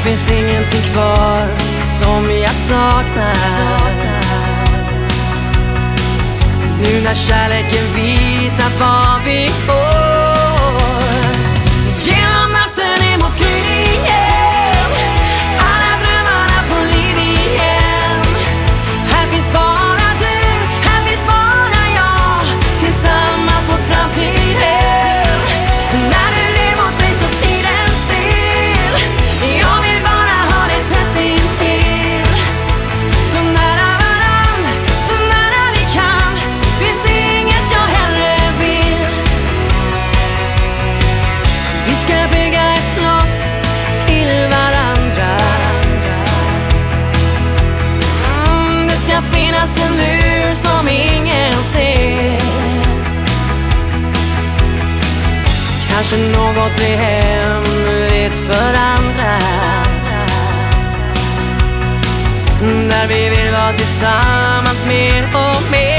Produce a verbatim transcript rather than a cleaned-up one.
finns ingenting kvar som jag saknar. Nu när kärleken visat vad vi får. Genom natten emot gryningen, alla drömmarna får liv igen. Här finns bara du, här finns bara jag, tillsammans mot framtiden. När du ler mot mig så tiden still. Jag vill bara ha dig tätt intill. Så nära varann, så nära vi kan. Finns inget jag hellre vill. Vi ska bygga ett slott till varandra. mm, Det ska finnas en mur som ingen ser. Kanske något blir hemligt för andra, där vi vill vara tillsammans mer och mer.